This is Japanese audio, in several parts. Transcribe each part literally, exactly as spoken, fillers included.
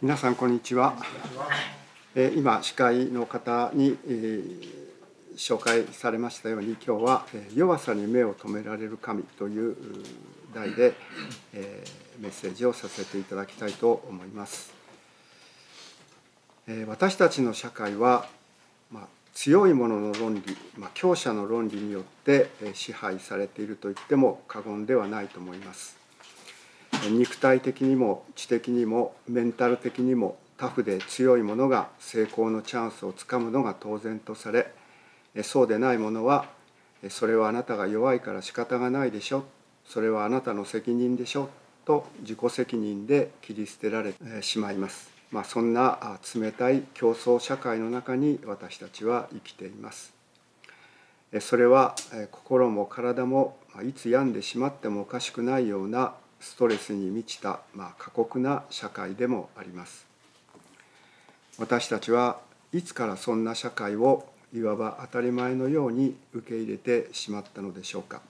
皆さんこんにちは。今司会の方に紹介されましたように、今日は弱さに目を留められる神という題でメッセージをさせていただきたいと思います。私たちの社会は、まあ、強い者の論理、まあ、強者の論理によって支配されていると言っても過言ではないと思います。肉体的にも知的にもメンタル的にもタフで強い者が成功のチャンスをつかむのが当然とされ、そうでない者はそれはあなたが弱いから仕方がないでしょ、それはあなたの責任でしょと自己責任で切り捨てられてしまいます。まあ、そんな冷たい競争社会の中に私たちは生きています。それは心も体もいつ病んでしまってもおかしくないようなストレスに満ちた、まあ、過酷な社会でもあります。私たちはいつからそんな社会をいわば当たり前のように受け入れてしまったのでしょうか。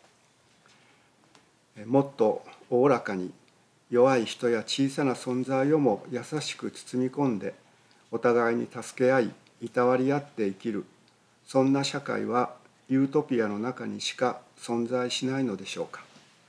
もっとおおらかに弱い人や小さな存在をも優しく包み込んでお互いに助け合いいたわり合って生きる、そんな社会はユートピアの中にしか存在しないのでしょうか。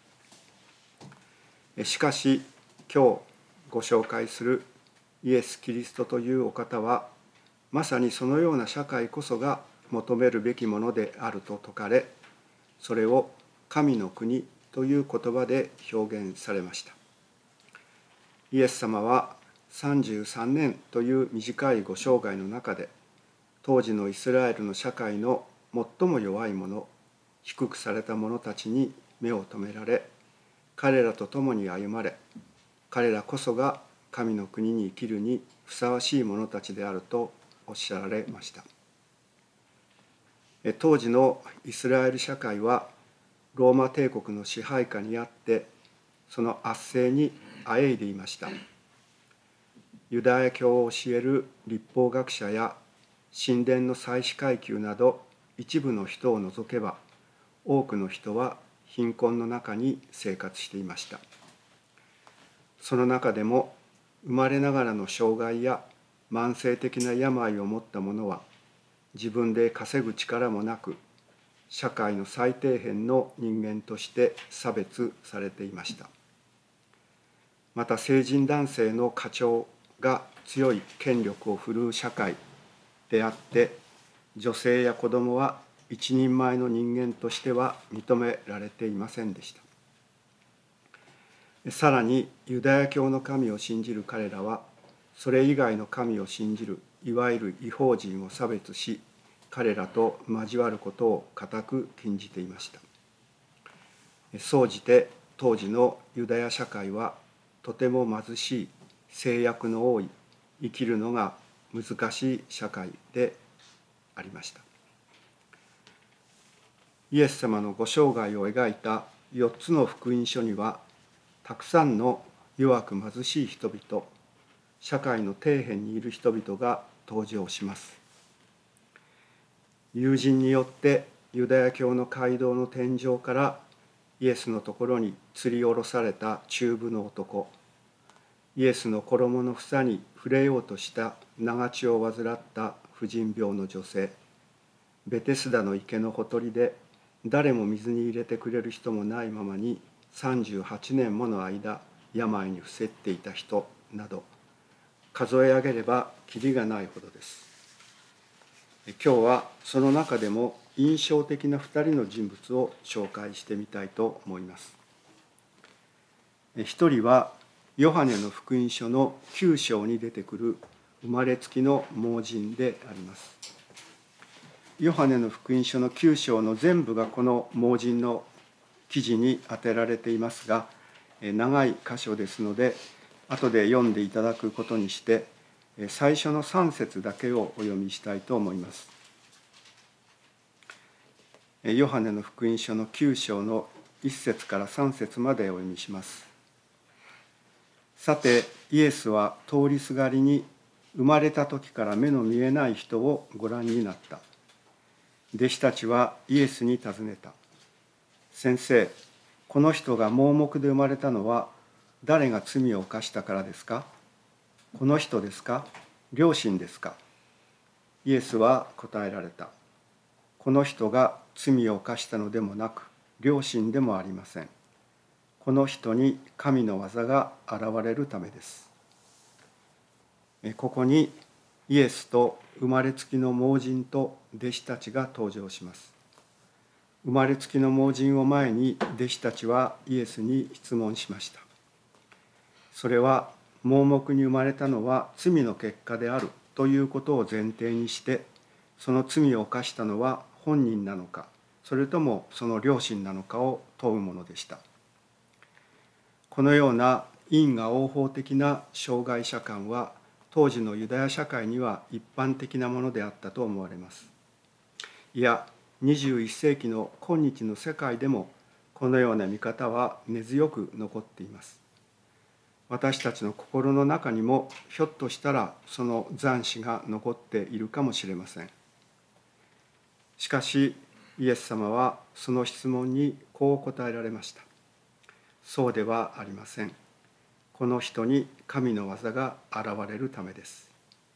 しかし今日ご紹介するイエス・キリストというお方はまさにそのような社会こそが求めるべきものであると説かれ、それを神の国という言葉で表現されました。イエス様はさんじゅうさんねんという短いご生涯の中で当時のイスラエルの社会の最も弱い者、低くされた者たちに目を留められ、彼らと共に歩まれ、彼らこそが神の国に生きるにふさわしい者たちであるとおっしゃられました。当時のイスラエル社会はローマ帝国の支配下にあって、その圧政にあえいでいました。ユダヤ教を教える律法学者や神殿の祭司階級など一部の人を除けば、多くの人は貧困の中に生活していました。その中でも生まれながらの障害や慢性的な病を持った者は自分で稼ぐ力もなく、社会の最底辺の人間として差別されていました。また成人男性の家長が強い権力を振るう社会であって、女性や子供は一人前の人間としては認められていませんでした。さらにユダヤ教の神を信じる彼らは、それ以外の神を信じるいわゆる異邦人を差別し、彼らと交わることを固く禁じていました。総じて当時のユダヤ社会はとても貧しい、制約の多い、生きるのが難しい社会でありました。イエス様のご生涯を描いたよっつの福音書には、たくさんの弱く貧しい人々、社会の底辺にいる人々が登場します。友人によってユダヤ教の街道の天井からイエスのところに吊り下ろされた中部の男、イエスの衣の房に触れようとした長血を患った婦人病の女性、ベテスダの池のほとりで誰も水に入れてくれる人もないままにさんじゅうはちねんもの間病に伏せっていた人など、数え上げればきりがないほどです。今日はその中でも印象的なふたりの人物を紹介してみたいと思います。一人はヨハネの福音書のきゅう章に出てくる生まれつきの盲人であります。ヨハネの福音書のきゅう章の全部がこの盲人の記事に当てられていますが、長い箇所ですので後で読んでいただくことにして、最初のさん節だけをお読みしたいと思います。ヨハネの福音書のきゅう章のいっ節からさん節までお読みします。さて、イエスは通りすがりに生まれた時から目の見えない人をご覧になった。弟子たちはイエスに尋ねた。先生、この人が盲目で生まれたのは誰が罪を犯したからですか？ この人ですか？両親ですか？イエスは答えられた。この人が罪を犯したのでもなく、両親でもありません。この人に神の技が現れるためです。ここにイエスと生まれつきの盲人と弟子たちが登場します。生まれつきの盲人を前に弟子たちはイエスに質問しました。それは盲目に生まれたのは罪の結果であるということを前提にして、その罪を犯したのは本人なのか、それともその両親なのかを問うものでした。このような因果応報的な障害者観は当時のユダヤ社会には一般的なものであったと思われます。いや、にじゅういっ世紀の今日の世界でもこのような見方は根強く残っています。私たちの心の中にもひょっとしたらその残滓が残っているかもしれません。しかしイエス様はその質問にこう答えられました。そうではありません。この人に神の技が現れるためです。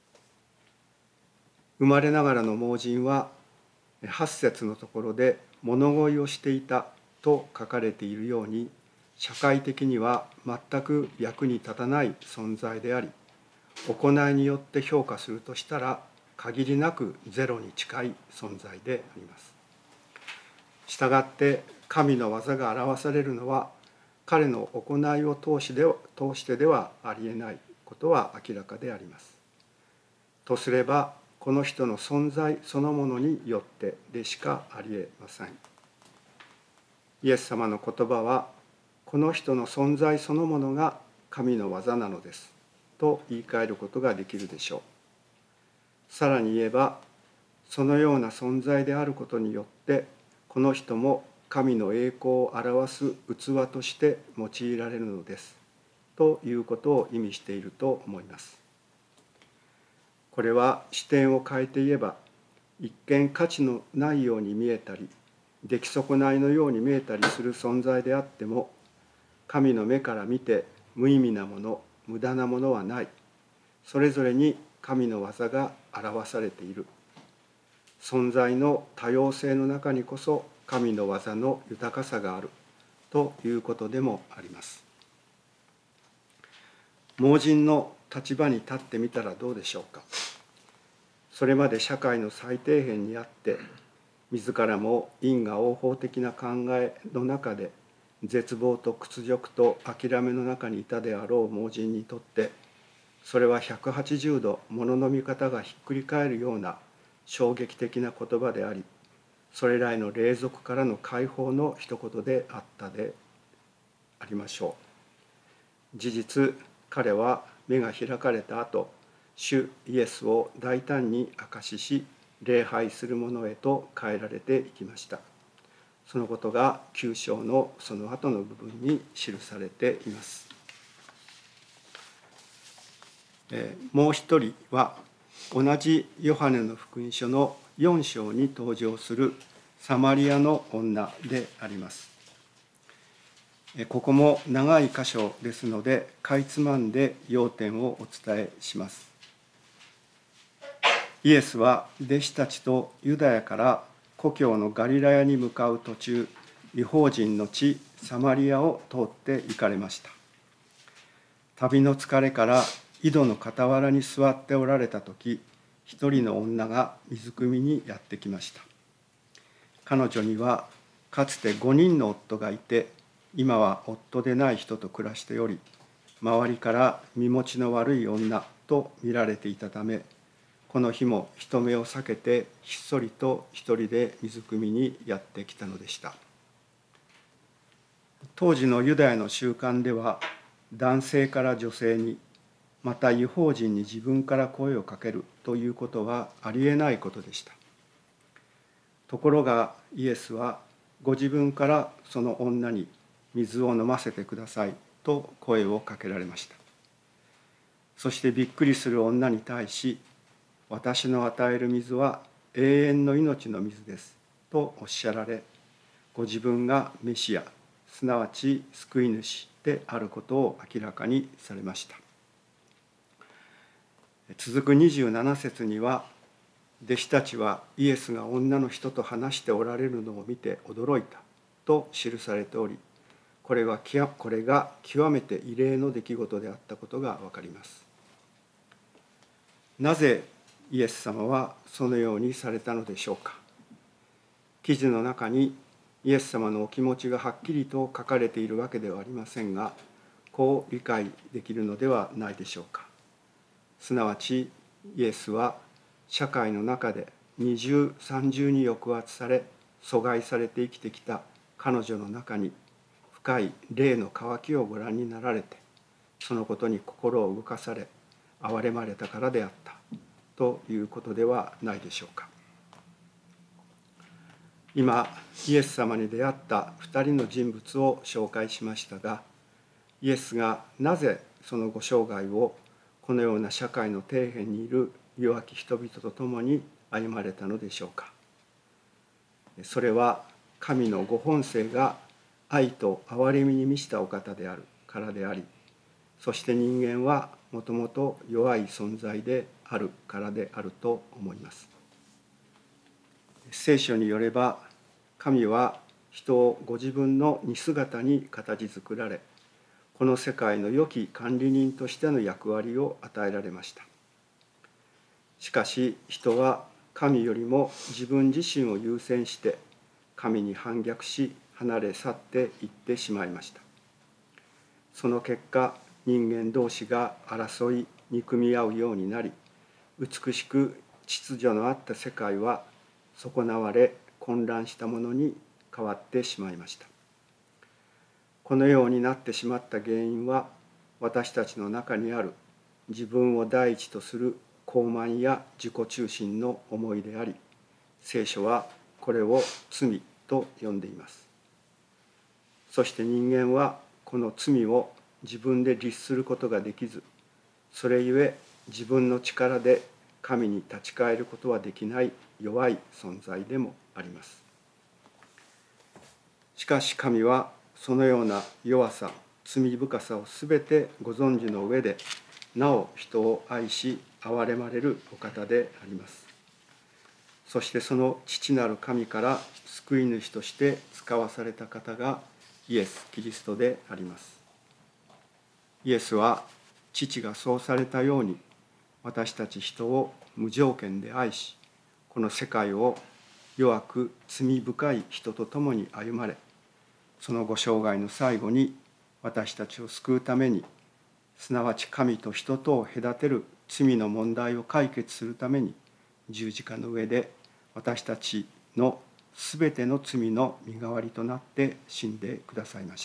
生まれながらの盲人ははち節のところで物乞いをしていたと書かれているように、社会的には全く役に立たない存在であり、行いによって評価するとしたら限りなくゼロに近い存在であります。したがって神の技が表されるのは彼の行いを通しで通してではありえないことは明らかであります。とすればこの人の存在そのものによってでしかありえません。イエス様の言葉はこの人の存在そのものが神の技なのですと言い換えることができるでしょう。さらに言えばそのような存在であることによってこの人も神の栄光を表す器として用いられるのですということを意味していると思います。これは視点を変えて言えば、一見価値のないように見えたり出来損ないのように見えたりする存在であっても、神の目から見て無意味なもの、無駄なものはない。それぞれに神の技が表されている。存在の多様性の中にこそ神の技の豊かさがあるということでもあります。盲人の立場に立ってみたらどうでしょうか。それまで社会の最底辺にあって自らも因果応報的な考えの中で絶望と屈辱と諦めの中にいたであろう盲人にとって、それはひゃくはちじゅうどものの見方がひっくり返るような衝撃的な言葉であり、それらへの霊俗からの解放の一言であったでありましょう。事実、彼は目が開かれた後、主イエスを大胆に証しし、礼拝する者へと変えられていきました。そのことがきゅう章のその後の部分に記されています。えー、もう一人は同じヨハネの福音書のよん章に登場するサマリアの女であります。ここも長い箇所ですので、かいつまんで要点をお伝えします。イエスは弟子たちとユダヤから故郷のガリラヤに向かう途中、異邦人の地サマリアを通って行かれました。旅の疲れから井戸の傍らに座っておられたとき、一人の女が水汲みにやってきました。彼女にはかつて五人の夫がいて、今は夫でない人と暮らしており、周りから身持ちの悪い女と見られていたため、この日も人目を避けてひっそりと一人で水汲みにやってきたのでした。当時のユダヤの習慣では、男性から女性に、また異邦人に自分から声をかけるということはありえないことでした。ところがイエスはご自分からその女に水を飲ませてくださいと声をかけられました。そしてびっくりする女に対し、私の与える水は永遠の命の水ですとおっしゃられ、ご自分がメシア、すなわち救い主であることを明らかにされました。 続くにじゅうなな節には、弟子たちはイエスが女の人と話しておられるのを見て驚いたと記されており、これはこれが極めて異例の出来事であったことが分かります。なぜイエス様はそのようにされたのでしょうか。記事の中にイエス様のお気持ちがはっきりと書かれているわけではありませんが、こう理解できるのではないでしょうか。すなわちイエスは社会の中で二重三重に抑圧され阻害されて生きてきた彼女の中に深い霊の渇きをご覧になられて、そのことに心を動かされ憐れまれたからであったということではないでしょうか。今イエス様に出会った二人の人物を紹介しましたが、イエスがなぜそのご生涯をこのような社会の底辺にいる弱き人々と共に歩まれたのでしょうか。それは神のご本性が愛と憐れみに満ちたお方であるからであり、そして人間はもともと弱い存在であるからであると思います。聖書によれば、神は人をご自分の似姿に形作られ、この世界の良き管理人としての役割を与えられました。しかし人は神よりも自分自身を優先して神に反逆し離れ去っていってしまいました。その結果、人間同士が争い憎み合うようになり、美しく秩序のあった世界は損なわれ混乱したものに変わってしまいました。このようになってしまった原因は、私たちの中にある自分を第一とする傲慢や自己中心の思いであり、聖書はこれを罪と呼んでいます。そして人間はこの罪を自分で律することができず、それゆえ自分の力で神に立ち返ることはできない弱い存在でもあります。しかし神はそのような弱さ、罪深さをすべてご存知の上で、なお人を愛し憐れまれるお方であります。そしてその父なる神から救い主として使わされた方がイエス・キリストであります。イエスは父がそうされたように、私たち人を無条件で愛し、この世界を弱く罪深い人と共に歩まれ、そのご生涯の最後に私たちを救うために、すなわち神と人とを隔てる罪の問題を解決するために、十字架の上で私たちのすべての罪の身代わりとなって死んでくださいました。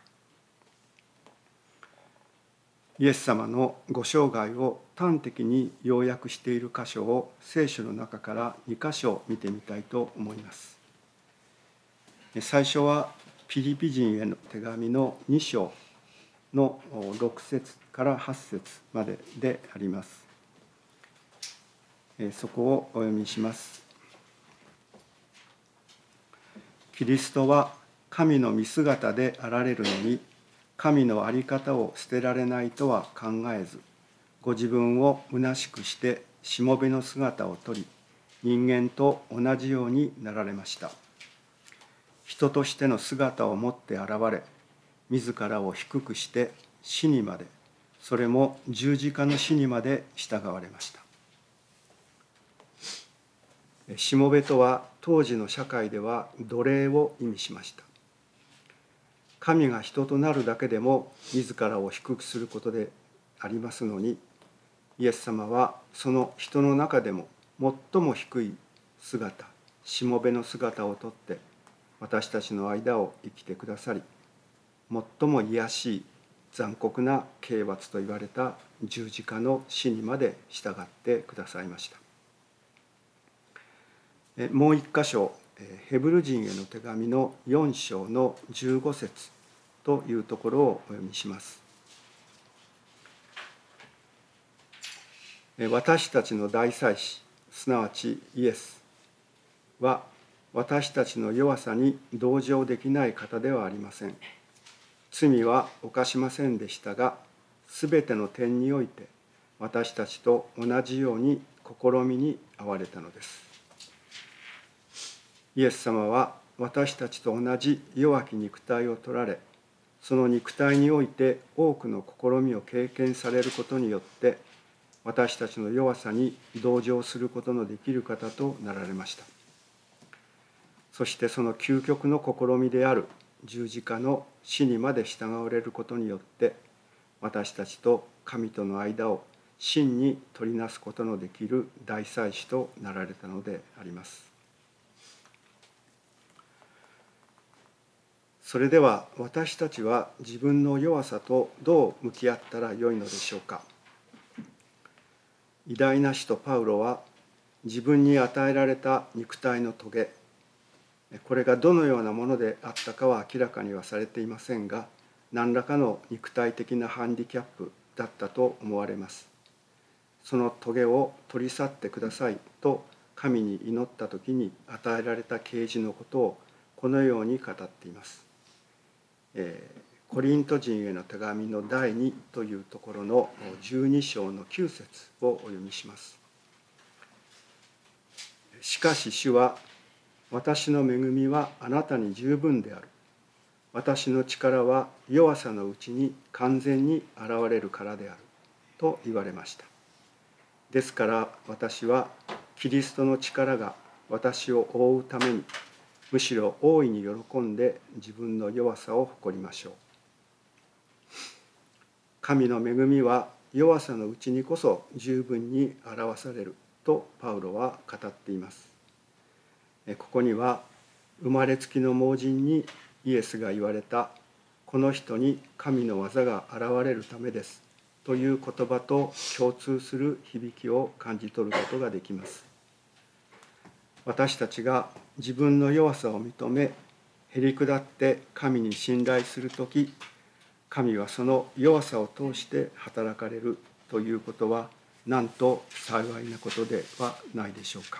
イエス様のご生涯を端的に要約している箇所を聖書の中からに箇所見てみたいと思います。最初はピリピ人への手紙のに章のろく節からはち節までであります。そこをお読みします。キリストは神の見姿であられるのに、神の在り方を捨てられないとは考えず、ご自分を虚しくしてしもべの姿をとり、人間と同じようになられました。人としての姿を持って現れ、自らを低くして死にまで、それも十字架の死にまで従われました。しもべとは当時の社会では奴隷を意味しました。神が人となるだけでも自らを低くすることでありますのに、イエス様はその人の中でも最も低い姿、しもべの姿をとって私たちの間を生きてくださり、最も卑しい残酷な刑罰と言われた十字架の死にまで従ってくださいました。もう一箇所、ヘブル人への手紙のよん章のじゅうご節というところをお読みします。私たちの大祭司、すなわちイエスは、私たちの弱さに同情できない方ではありません。罪は犯しませんでしたが、すべての点において私たちと同じように試みに遭われたのです。イエス様は私たちと同じ弱き肉体を取られ、その肉体において多くの試みを経験されることによって、私たちの弱さに同情することのできる方となられました。そしてその究極の試みである十字架の死にまで従われることによって、私たちと神との間を真に取りなすことのできる大祭司となられたのであります。それでは私たちは自分の弱さとどう向き合ったらよいのでしょうか。偉大な使徒パウロは自分に与えられた肉体のトゲ、これがどのようなものであったかは明らかにはされていませんが、何らかの肉体的なハンディキャップだったと思われます。そのトゲを取り去ってくださいと神に祈った時に与えられた啓示のことをこのように語っています。えーコリント人への手紙のだいにというところのじゅうに章のきゅう節をお読みします。しかし主は、私の恵みはあなたに十分である。私の力は弱さのうちに完全に現れるからである。と言われました。ですから私はキリストの力が私を覆うために、むしろ大いに喜んで自分の弱さを誇りましょう。神の恵みは弱さのうちにこそ十分に表されるとパウロは語っています。ここには生まれつきの盲人にイエスが言われた、この人に神の技が現れるためですという言葉と共通する響きを感じ取ることができます。私たちが自分の弱さを認め、へりくだって神に信頼するとき、神はその弱さを通して働かれるということは、なんと幸いなことではないでしょうか。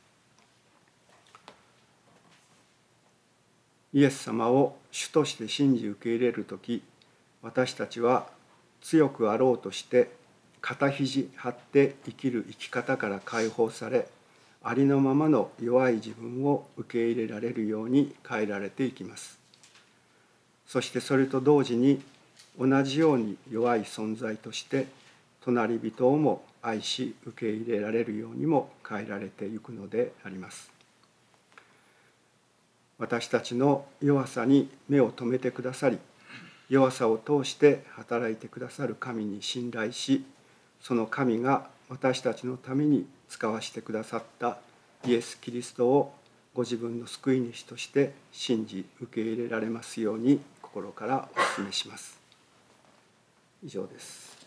イエス様を主として信じ受け入れるとき、私たちは強くあろうとして肩肘張って生きる生き方から解放され、ありのままの弱い自分を受け入れられるように変えられていきます。そしてそれと同時に、同じように弱い存在として隣人をも愛し受け入れられるようにも変えられていくのであります。私たちの弱さに目を留めてくださり、弱さを通して働いてくださる神に信頼し、その神が私たちのために使わしてくださったイエス・キリストをご自分の救い主として信じ受け入れられますように心からお勧めします。以上です。